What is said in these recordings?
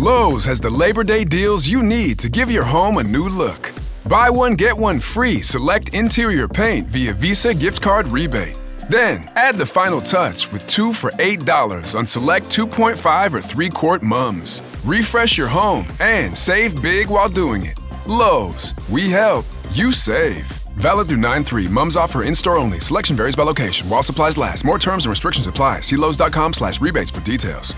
Lowe's has the Labor Day deals you need to give your home a new look. Buy one, get one free select interior paint via Visa gift card rebate. Then, add the final touch with 2 for $8 on select 2.5 or 3-quart mums. Refresh your home and save big while doing it. Lowe's, we help, you save. Valid through 9/3. Mums offer in-store only. Selection varies by location. While supplies last. More terms and restrictions apply. See Lowes.com/rebates for details.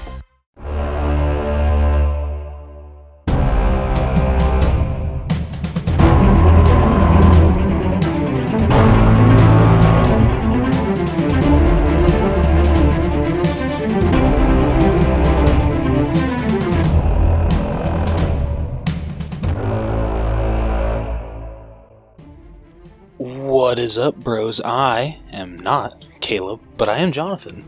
What is up, bros? I am not Caleb, but I am Jonathan.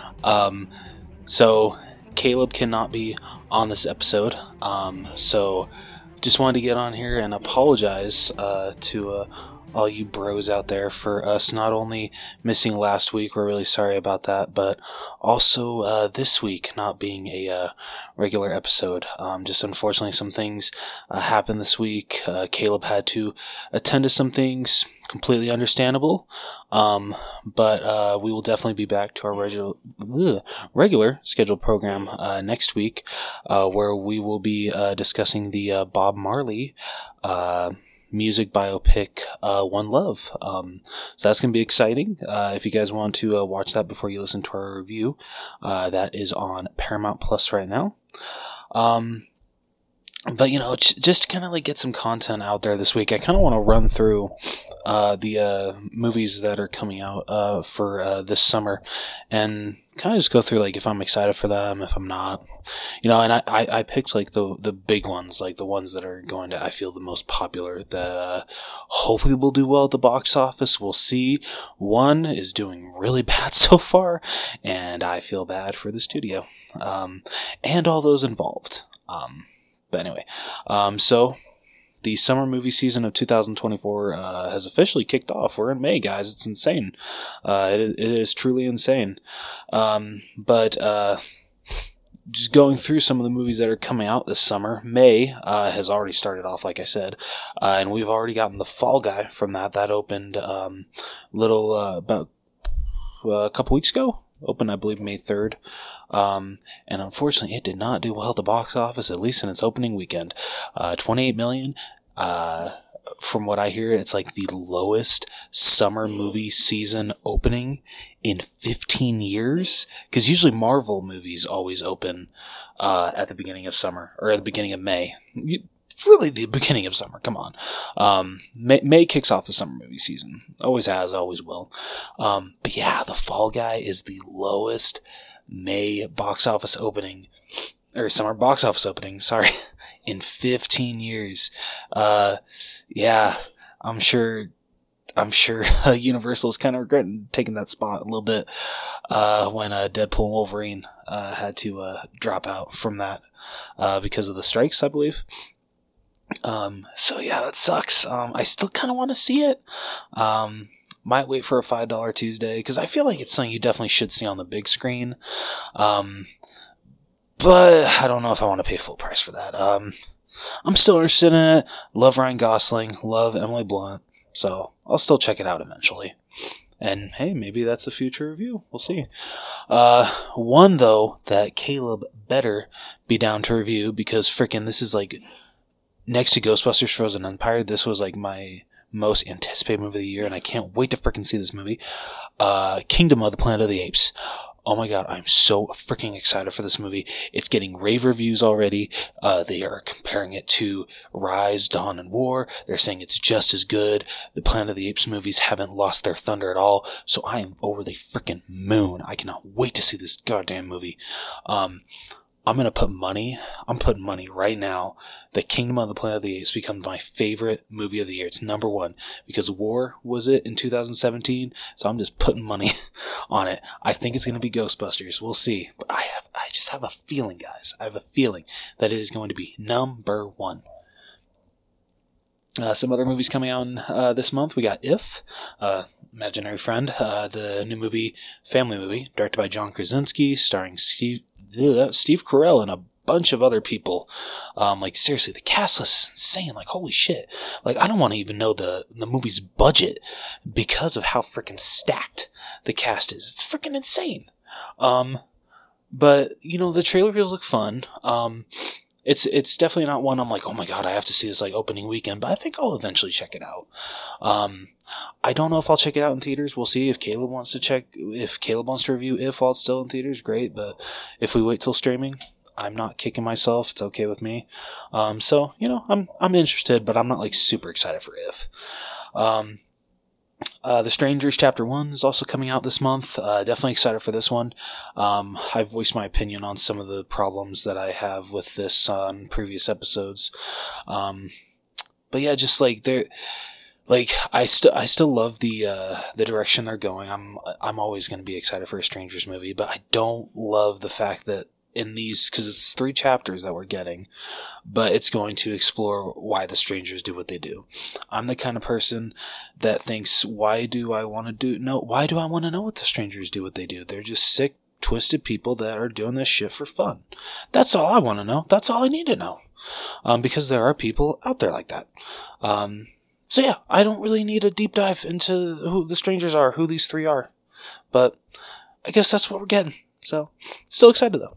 So Caleb cannot be on this episode. So just wanted to get on here and apologize to all you bros out there for us not only missing last week, we're really sorry about that, but also this week not being a regular episode. Just unfortunately some things happened this week. Caleb had to attend to some things, completely understandable, but we will definitely be back to our regular scheduled program next week, where we will be discussing the Bob Marley music biopic, One Love. So that's going to be exciting. If you guys want to watch that before you listen to our review, that is on Paramount Plus right now. But, you know, just to kind of like get some content out there this week, I kind of want to run through the movies that are coming out for this summer and kind of just go through like if I'm excited for them, if I'm not, you know. And I picked like the big ones, like the ones that are going to, I feel, the most popular, that hopefully will do well at the box office. We'll see. One is doing really bad so far, and I feel bad for the studio and all those involved. But anyway, so the summer movie season of 2024 has officially kicked off. We're in May, guys. It's insane. It is truly insane. But just going through some of the movies that are coming out this summer, May has already started off, like I said, and we've already gotten The Fall Guy from that. That opened about a couple weeks ago. Opened, I believe, May 3rd. And unfortunately, it did not do well at the box office, at least in its opening weekend. $28 million. From what I hear, it's like the lowest summer movie season opening in 15 years. Because usually Marvel movies always open at the beginning of summer, or at the beginning of May. Really, the beginning of summer, come on. May kicks off the summer movie season. Always has, always will. But yeah, The Fall Guy is the lowest May box office opening, or summer box office opening, sorry, in 15 years. Yeah, I'm sure Universal is kind of regretting taking that spot a little bit, when Deadpool and Wolverine had to drop out from that because of the strikes, I believe. So yeah, that sucks. I still kind of want to see it. Might wait for a $5 Tuesday, because I feel like it's something you definitely should see on the big screen. But I don't know if I want to pay full price for that. I'm still interested in it. Love Ryan Gosling. Love Emily Blunt. So I'll still check it out eventually. And hey, maybe that's a future review. We'll see. One, though, that Caleb better be down to review, because frickin' this is like, next to Ghostbusters Frozen Empire, this was like my most anticipated movie of the year, and I can't wait to freaking see this movie. Kingdom of the Planet of the Apes. Oh my god, I'm so freaking excited for this movie. It's getting rave reviews already. They are comparing it to Rise, Dawn, and War. They're saying it's just as good. The Planet of the Apes movies haven't lost their thunder at all, so I am over the freaking moon. I cannot wait to see this goddamn movie. I'm putting money right now that Kingdom of the Planet of the Apes becomes my favorite movie of the year. It's number one, because War was it in 2017, so I'm just putting money on it. I think it's going to be Ghostbusters. We'll see. But I just have a feeling, guys. I have a feeling that it is going to be number one. Some other movies coming out this month. We got If, Imaginary Friend, the new family movie, directed by John Krasinski, starring Steve Carell in a bunch of other people. Like, seriously, the cast list is insane. Like, holy shit. Like, I don't want to even know the movie's budget because of how freaking stacked the cast is. It's freaking insane. But, you know, the trailer videos look fun. It's definitely not one I'm like, oh my god, I have to see this like opening weekend, but I think I'll eventually check it out. I don't know if I'll check it out in theaters. We'll see if Caleb wants to review If while it's still in theaters, great, but if we wait till streaming, I'm not kicking myself. It's okay with me. So, you know, I'm interested, but I'm not like super excited for If. The Strangers Chapter 1 is also coming out this month. Definitely excited for this one. I've voiced my opinion on some of the problems that I have with this on previous episodes. But yeah, just like I still love the direction they're going. I'm always going to be excited for a Strangers movie, but I don't love the fact that in these, because it's 3 chapters that we're getting, but it's going to explore why the strangers do what they do. I'm the kind of person that thinks, why do I want to know what the strangers do what they do? They're just sick, twisted people that are doing this shit for fun. That's all I want to know. That's all I need to know. Because there are people out there like that. So yeah, I don't really need a deep dive into who the strangers are, who these 3 are. But I guess that's what we're getting. So, still excited though.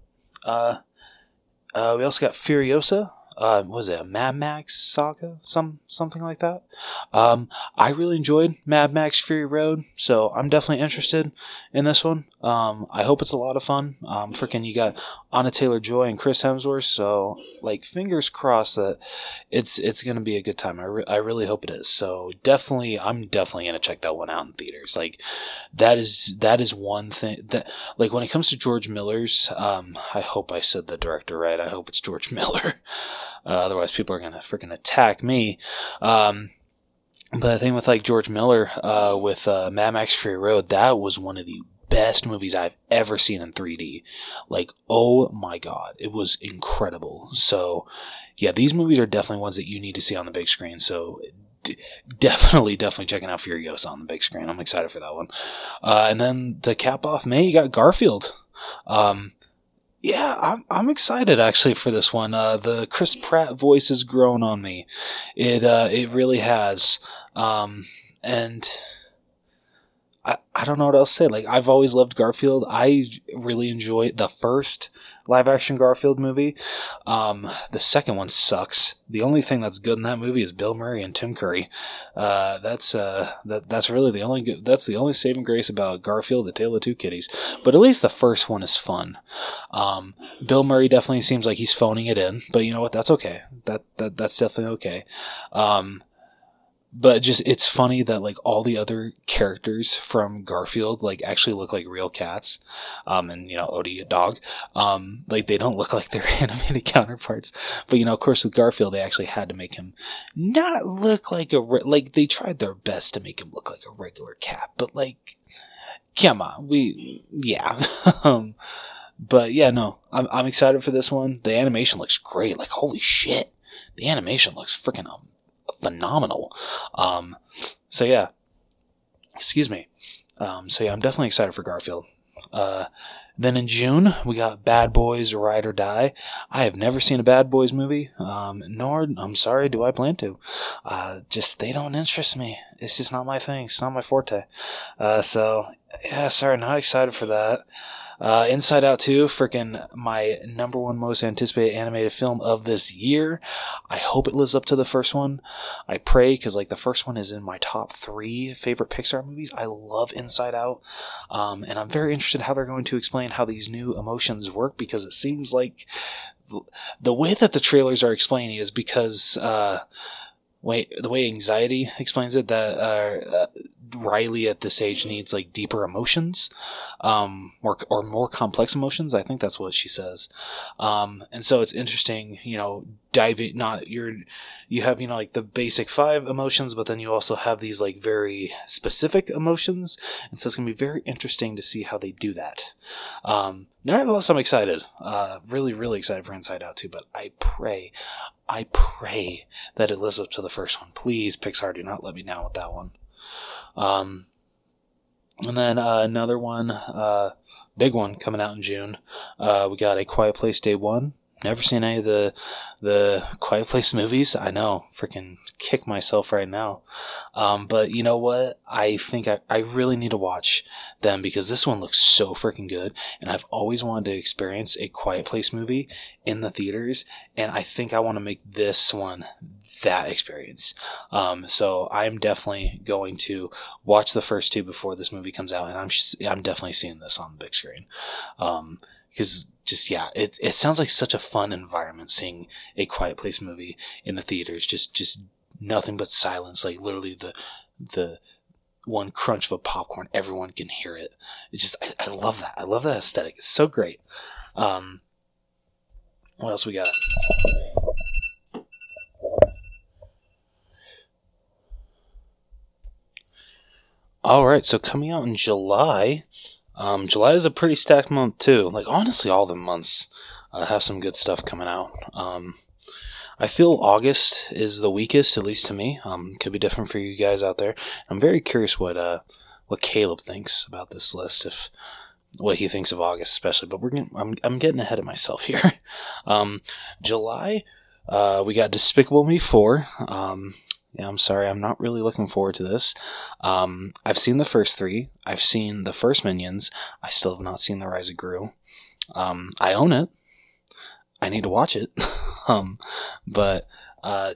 We also got Furiosa. Was it a Mad Max saga? Something like that. I really enjoyed Mad Max Fury Road, so I'm definitely interested in this one. I hope it's a lot of fun. Freaking, you got Anna Taylor-Joy and Chris Hemsworth, so like fingers crossed that it's gonna be a good time. I really hope it is. So I'm definitely gonna check that one out in theaters. Like that is one thing that, like, when it comes to George Miller's, I hope I said the director right. I hope it's George Miller. Otherwise people are gonna freaking attack me. But the thing with like George Miller, with Mad Max Fury Road, that was one of the best movies I've ever seen in 3D. Like, oh my god, it was incredible. So yeah, these movies are definitely ones that you need to see on the big screen. So definitely checking out Furiosa on the big screen. I'm excited for that one. And then to cap off May, you got Garfield. Yeah, I'm excited actually for this one. The Chris Pratt voice has grown on me. It really has. And I don't know what else to say. Like, I've always loved Garfield. I really enjoy the first live action Garfield movie. The second one sucks. The only thing that's good in that movie is Bill Murray and Tim Curry. That's really the only good, that's the only saving grace about Garfield: A Tale of Two Kitties. But at least the first one is fun. Bill Murray definitely seems like he's phoning it in, but you know what? That's okay. That's definitely okay. But just, it's funny that like all the other characters from Garfield like actually look like real cats. And you know, Odie, a dog. Like they don't look like their animated counterparts. But you know, of course with Garfield they actually had to make him not look like like they tried their best to make him look like a regular cat. But like, come on, yeah. But yeah, no, I'm excited for this one. The animation looks great. Like, holy shit. The animation looks freaking phenomenal. So yeah, excuse me. So yeah, I'm definitely excited for Garfield. Then in June, we got Bad Boys Ride or Die. I have never seen a Bad Boys movie, nor, I'm sorry, do I plan to. Just, they don't interest me. It's just not my thing. It's not my forte. So, yeah, sorry, not excited for that. Inside Out 2, freaking my number one most anticipated animated film of this year. I hope it lives up to the first one. I pray, because like the first one is in my top 3 favorite Pixar movies. I love Inside Out. And I'm very interested how they're going to explain how these new emotions work, because it seems like the way that the trailers are explaining is because, the way Anxiety explains it, that Riley at this age needs like deeper emotions, more complex emotions. I think that's what she says. And so it's interesting, you know, you have, you know, like the basic 5 emotions, but then you also have these like very specific emotions. And so it's going to be very interesting to see how they do that. Nevertheless, I'm excited. Really, really excited for Inside Out 2, but I pray that it lives up to the first one. Please, Pixar, do not let me down with that one. And then another one, big one coming out in June. We got A Quiet Place Day 1. Never seen any of the Quiet Place movies. I know, freaking kick myself right now. But you know what? I think I really need to watch them because this one looks so freaking good. And I've always wanted to experience a Quiet Place movie in the theaters. And I think I want to make this one that experience. So I'm definitely going to watch the first two before this movie comes out. And I'm definitely seeing this on the big screen. Because it sounds like such a fun environment seeing a Quiet Place movie in the theaters. Just nothing but silence. Like literally the one crunch of a popcorn, everyone can hear it. It's just I love that. I love that aesthetic. It's so great. What else we got? All right, so coming out in July. July is a pretty stacked month too. Like honestly, all the months have some good stuff coming out. I feel August is the weakest, at least to me. Could be different for you guys out there. I'm very curious what Caleb thinks about this list, what he thinks of August especially. But I'm getting ahead of myself here. July, we got Despicable Me 4. Yeah, I'm sorry, I'm not really looking forward to this. I've seen the first three. I've seen the first Minions. I still have not seen The Rise of Gru. I own it. I need to watch it. But I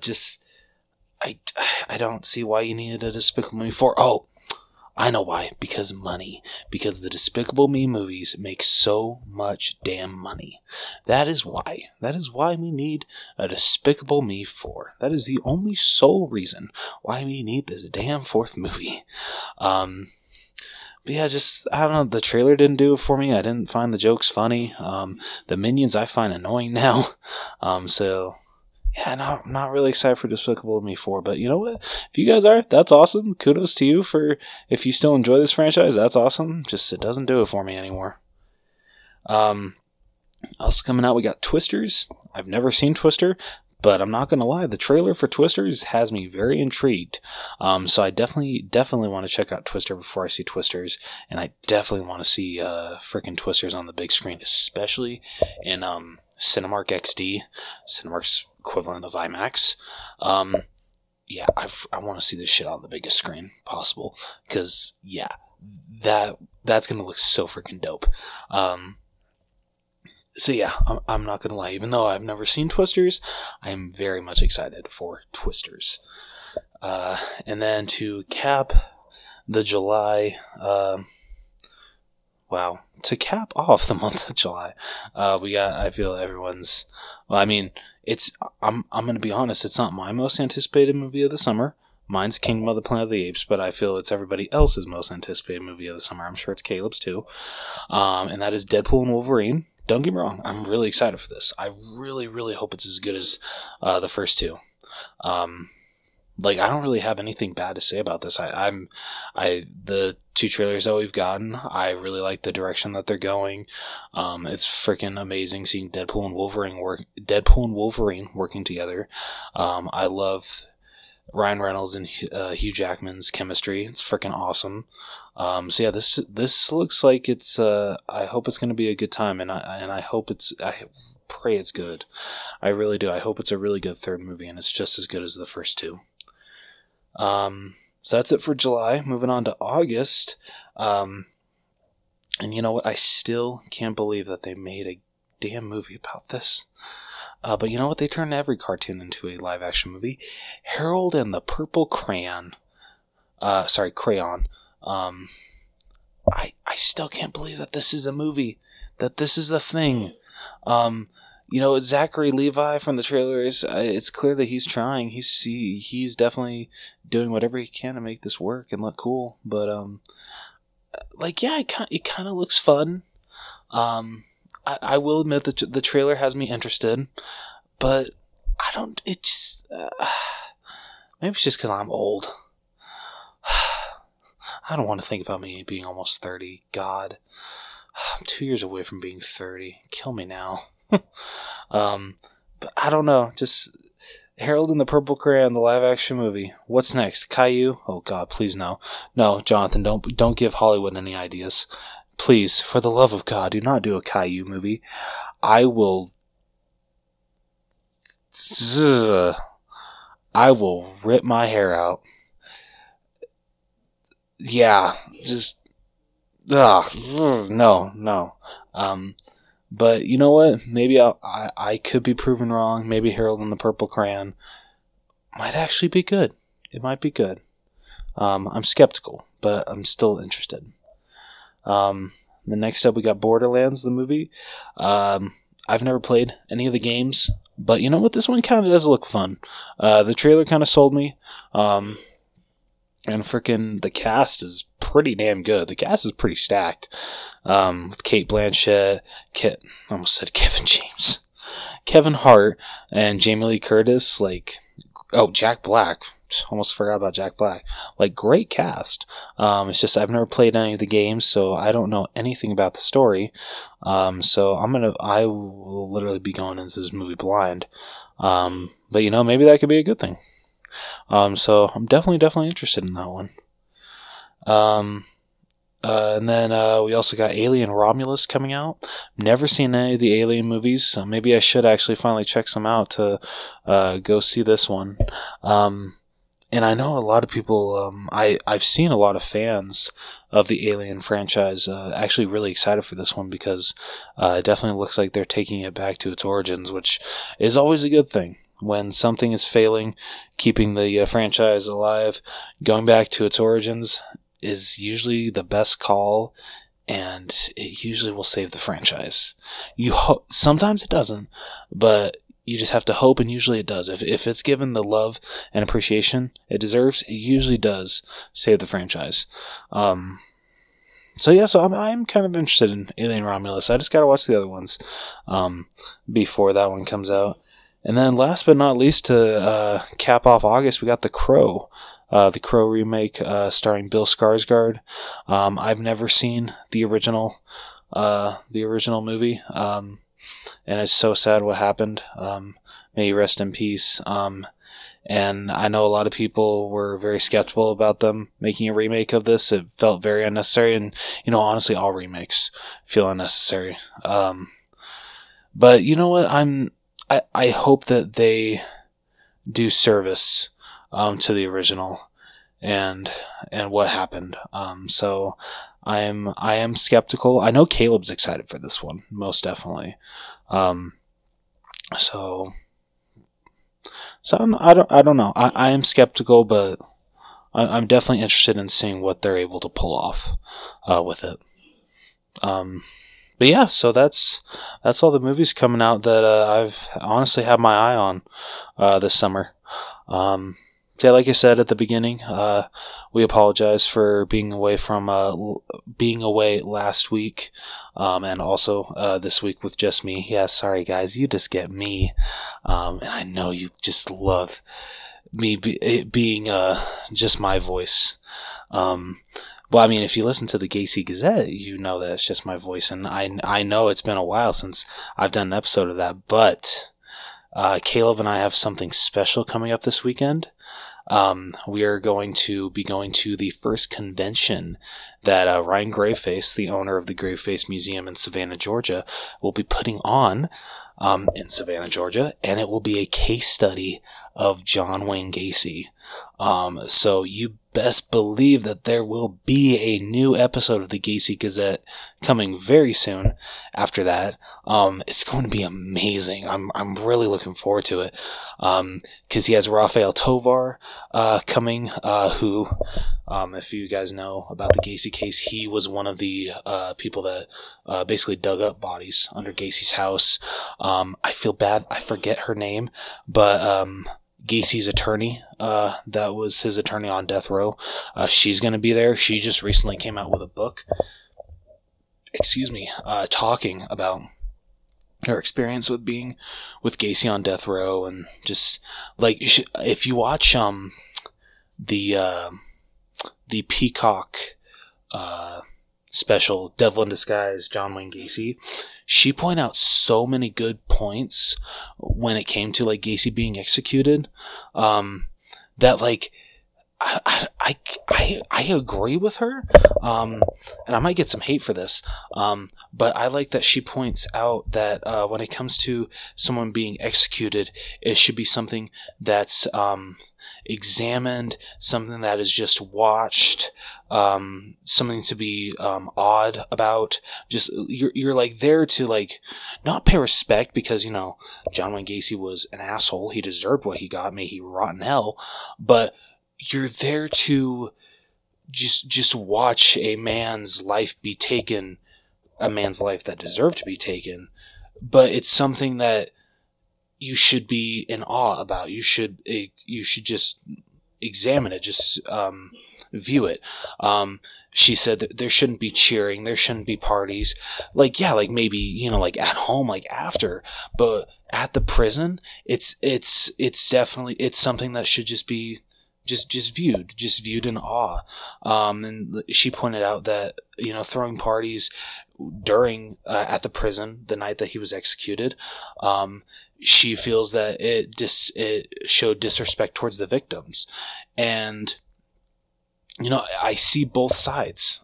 don't see why you needed a Despicable Me 4. Oh, I know why. Because money. Because the Despicable Me movies make so much damn money. That is why. That is why we need a Despicable Me 4. That is the only sole reason why we need this damn fourth movie. But yeah, I don't know, the trailer didn't do it for me. I didn't find the jokes funny. The Minions I find annoying now. So yeah, not really excited for Despicable Me 4, but you know what? If you guys are, that's awesome. Kudos to you if you still enjoy this franchise, that's awesome. Just, it doesn't do it for me anymore. Also coming out, we got Twisters. I've never seen Twister, but I'm not going to lie, the trailer for Twisters has me very intrigued. So I definitely want to check out Twister before I see Twisters, and I definitely want to see freaking Twisters on the big screen, especially in Cinemark XD, Cinemark's equivalent of IMAX. Yeah, I want to see this shit on the biggest screen possible, because yeah, that's gonna look so freaking dope. So yeah, I'm not gonna lie, even though I've never seen Twisters, I am very much excited for Twisters. And then to cap the July, to cap off the month of July, I feel everyone's, I'm going to be honest, it's not my most anticipated movie of the summer. Mine's Kingdom of the Planet of the Apes, but I feel it's everybody else's most anticipated movie of the summer. I'm sure it's Caleb's too. And that is Deadpool and Wolverine. Don't get me wrong, I'm really excited for this. I really, really hope it's as good as the first two. I don't really have anything bad to say about this. The two trailers that we've gotten, I really like the direction that they're going. It's freaking amazing seeing Deadpool and Wolverine working together. I love Ryan Reynolds and Hugh Jackman's chemistry. It's freaking awesome. So yeah, this looks like it's. I hope it's going to be a good time, and I hope I pray it's good. I really do. I hope it's a really good third movie, and it's just as good as the first two. So that's it for July. Moving on to August. And you know what? I still can't believe that they made a damn movie about this. But you know what? They turned every cartoon into a live action movie. Harold and the Purple Crayon. Crayon. I still can't believe that this is a movie. That this is a thing. Zachary Levi from the trailers, it's clear that he's trying. He's definitely doing whatever he can to make this work and look cool. But, it kind of looks fun. I will admit that the trailer has me interested, but maybe it's just because I'm old. I don't want to think about me being almost 30. God, I'm 2 years away from being 30. Kill me now. But I don't know. Just Harold and the Purple Crayon, the live action movie. What's next? Caillou? Oh God, please no. No, Jonathan, don't give Hollywood any ideas. Please, for the love of God, do not do a Caillou movie. I will I will rip my hair out. Yeah, just no. But you know what? Maybe I could be proven wrong. Maybe Harold and the Purple Crayon might actually be good. It might be good. I'm skeptical, but I'm still interested. The next up, we got Borderlands, the movie. I've never played any of the games, but you know what? This one kind of does look fun. The trailer kind of sold me. And freaking the cast is pretty damn good. The cast is pretty stacked. With Cate Blanchett, I almost said Kevin James, Kevin Hart, and Jamie Lee Curtis. Jack Black. Almost forgot about Jack Black. Great cast. It's just I've never played any of the games, so I don't know anything about the story. So I will literally be going into this movie blind. But maybe that could be a good thing. So I'm definitely interested in that one. And then we also got Alien Romulus coming out. Never seen any of the Alien movies, so maybe I should actually finally check some out to go see this one. And I know a lot of people, I've seen a lot of fans of the Alien franchise actually really excited for this one because it definitely looks like they're taking it back to its origins, which is always a good thing. When something is failing, keeping the franchise alive, going back to its origins is usually the best call, and it usually will save the franchise. Sometimes it doesn't, but you just have to hope, and usually it does. If it's given the love and appreciation it deserves, it usually does save the franchise. So I'm kind of interested in Alien Romulus. I just gotta watch the other ones before that one comes out. And then last but not least, to cap off August, we got The Crow. The Crow remake starring Bill Skarsgård. I've never seen the original movie. And it's so sad what happened. May he rest in peace. And I know a lot of people were very skeptical about them making a remake of this. It felt very unnecessary, and honestly, all remakes feel unnecessary. But you know what? I hope that they do service to the original and what happened. So I am skeptical. I know Caleb's excited for this one, most definitely. So I don't know. I am skeptical, but I'm definitely interested in seeing what they're able to pull off with it. But yeah, so that's all the movies coming out that I've honestly had my eye on this summer. Like I said at the beginning, we apologize for being away last week, and also this week with just me. Yeah, sorry guys, you just get me, and I know you just love me being just my voice. Well, I mean, if you listen to the Gacy Gazette, you know that it's just my voice, and I know it's been a while since I've done an episode of that, but Caleb and I have something special coming up this weekend. We are going to be going to the first convention that Ryan Graveface, the owner of the Graveface Museum in Savannah, Georgia, will be putting on in Savannah, Georgia, and it will be a case study of John Wayne Gacy. So you best believe that there will be a new episode of the Gacy Gazette coming very soon after that. It's going to be amazing. I'm really looking forward to it. 'Cause he has Rafael Tovar, coming, who, if you guys know about the Gacy case, he was one of the, people that, basically dug up bodies under Gacy's house. I feel bad. I forget her name, but, Gacy's attorney, that was his attorney on death row. She's going to be there. She just recently came out with a book, talking about her experience with being with Gacy on death row, and just if you watch the Peacock special, Devil in Disguise, John Wayne Gacy, she pointed out so many good points when it came to Gacy being executed, that I agree with her, and I might get some hate for this, but I like that she points out that when it comes to someone being executed, it should be something that's examined, something that is just watched, something to be awed about. Just you're like there to like not pay respect because John Wayne Gacy was an asshole. He deserved what he got. May he rot in hell. But you're there to just watch a man's life be taken, a man's life that deserved to be taken. But it's something that you should be in awe about. You should just examine it, just view it. She said that there shouldn't be cheering, there shouldn't be parties. Like maybe like at home, like after, but at the prison, it's definitely something that should just be just viewed in awe. And she pointed out that throwing parties during at the prison the night that he was executed, she feels that it showed disrespect towards the victims. And I see both sides.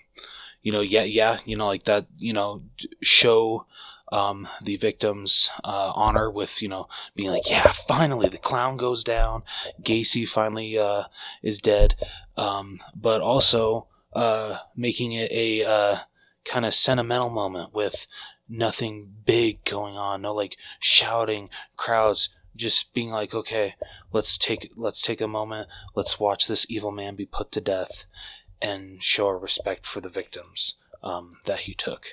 Like that, show the victims honor with being like, yeah, finally the clown goes down, Gacy finally is dead, but also making it a kind of sentimental moment with nothing big going on, no like shouting, crowds, just being like, okay, let's take a moment, let's watch this evil man be put to death and show our respect for the victims that he took.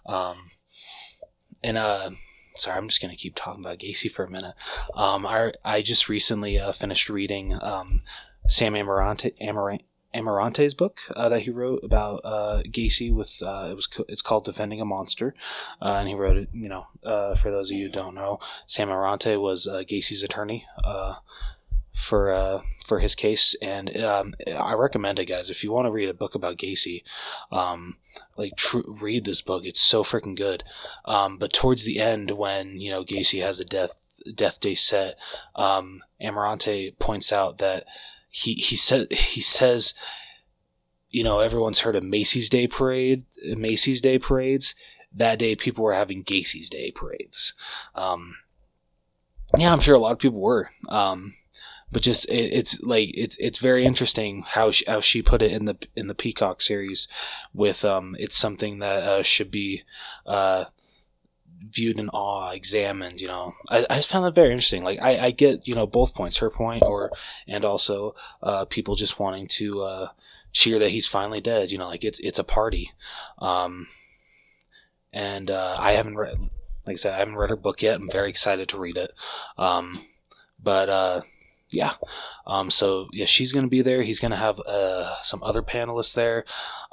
Sorry, I'm just going to keep talking about Gacy for a minute. I just recently finished reading Sam Amarante's book that he wrote about Gacy. It's called Defending a Monster, and he wrote it. For those of you who don't know, Sam Amarante was Gacy's attorney for his case, and I recommend it, guys. If you want to read a book about Gacy, read this book. It's so freaking good. But towards the end, when Gacy has a death day set, Amarante points out that he says, everyone's heard of Macy's Day Parades. That day, people were having Gacy's Day Parades. I'm sure a lot of people were. But just it's very interesting how she put it in the Peacock series with it's something that should be viewed in awe, examined. I just found that very interesting. Like I get both points, her point and also people just wanting to cheer that he's finally dead. It's a party. And I haven't read, like I said, I haven't read her book yet. I'm very excited to read it. Yeah. So yeah, she's going to be there. He's going to have some other panelists there.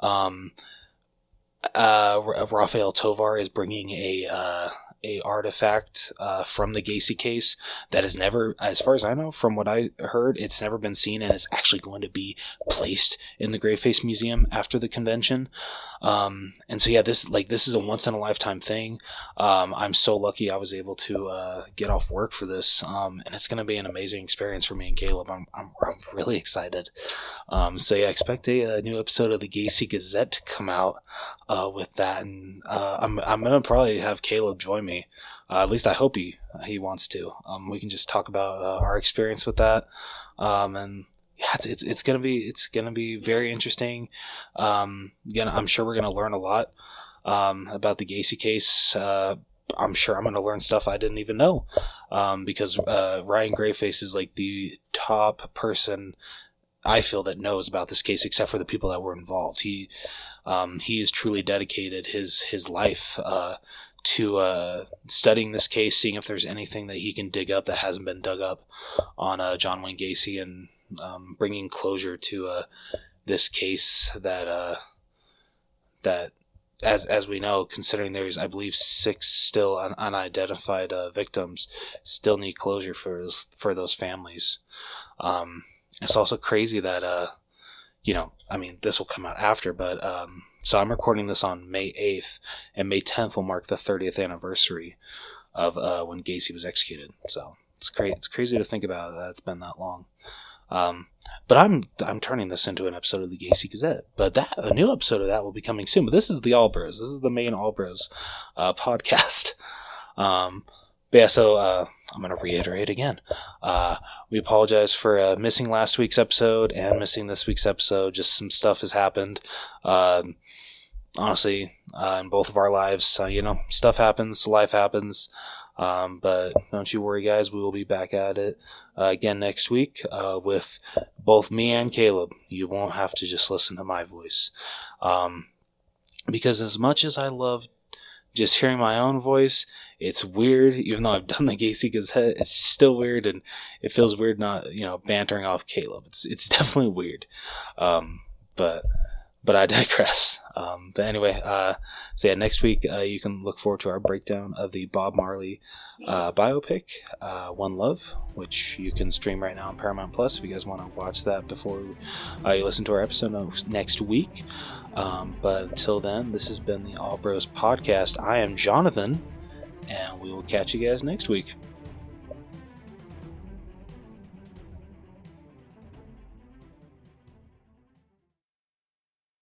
Rafael Tovar is bringing a artifact from the Gacy case that has never, as far as I know, from what I heard, it's never been seen, and is actually going to be placed in the Greyface Museum after the convention. And so yeah, this is a once in a lifetime thing. I'm so lucky I was able to get off work for this, and it's going to be an amazing experience for me and Caleb. I'm really excited. So yeah, expect a new episode of the Gacy Gazette to come out with that, and I'm gonna probably have Caleb join me. At least I hope he wants to. We can just talk about our experience with that, and yeah, it's gonna be very interesting. Again, I'm sure we're gonna learn a lot about the Gacy case. I'm sure I'm gonna learn stuff I didn't even know, because Ryan Greyface is like the top person I feel that knows about this case, except for the people that were involved. He's truly dedicated his life to studying this case, seeing if there's anything that he can dig up that hasn't been dug up on John Wayne Gacy, and bringing closure to this case that as we know, considering there's, I believe, 6 still unidentified victims, still need closure for those families. It's also crazy that, this will come out after, but, so I'm recording this on May 8th, and May 10th will mark the 30th anniversary of when Gacy was executed. So it's great. It's crazy to think about that it's been that long. But I'm turning this into an episode of the Gacy Gazette. But a new episode of that will be coming soon. But this is the All Bros. This is the main All Bros podcast. But yeah, so I'm going to reiterate again. We apologize for missing last week's episode and missing this week's episode. Just some stuff has happened. Honestly, in both of our lives, stuff happens, life happens. But don't you worry, guys. We will be back at it again next week with both me and Caleb. You won't have to just listen to my voice. Because as much as I love just hearing my own voice, it's weird. Even though I've done the Gacy Gazette, it's still weird, and it feels weird not, bantering off Caleb. It's definitely weird. But I digress. But anyway, so yeah, next week you can look forward to our breakdown of the Bob Marley biopic, One Love, which you can stream right now on Paramount Plus if you guys want to watch that before you listen to our episode next week. But until then, this has been the All Bros Podcast. I am Jonathan, and we will catch you guys next week.